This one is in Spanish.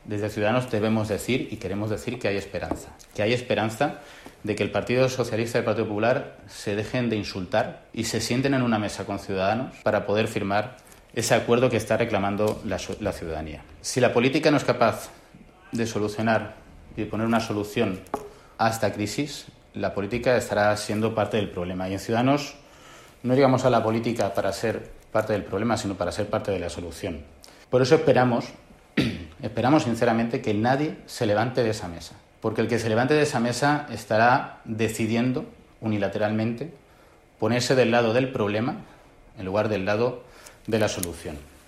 Desde Ciudadanos debemos decir y queremos decir que hay esperanza. Que hay esperanza de que el Partido Socialista y el Partido Popular se dejen de insultar y se sienten en una mesa con Ciudadanos para poder firmar ese acuerdo que está reclamando la ciudadanía. Si la política no es capaz de solucionar y de poner una solución a esta crisis, la política estará siendo parte del problema. Y en Ciudadanos no llegamos a la política para ser parte del problema, sino para ser parte de la solución. Por eso esperamos sinceramente que nadie se levante de esa mesa. Porque el que se levante de esa mesa estará decidiendo unilateralmente ponerse del lado del problema en lugar del lado de la solución.